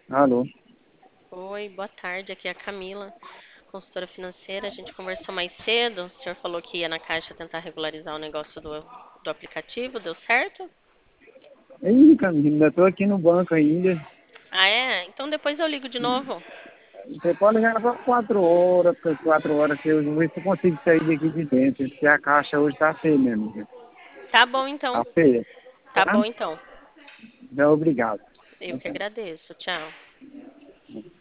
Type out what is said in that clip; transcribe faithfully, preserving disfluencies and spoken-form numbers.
Alô? Oi, boa tarde. Aqui é a Camila, consultora financeira. A gente conversou mais cedo. O senhor falou que ia na Caixa tentar regularizar o negócio do, do aplicativo. Deu certo? Ih, Camila, ainda tô aqui no banco ainda. Ah, é? Então depois eu ligo de novo. Você pode ligar para quatro horas, porque quatro horas que eu vou ver se eu consigo sair daqui de dentro, porque a caixa hoje tá feia mesmo. Tá bom, Tá então. feia, Tá tá? bom, então. Então, obrigado. Eu que agradeço. Tchau.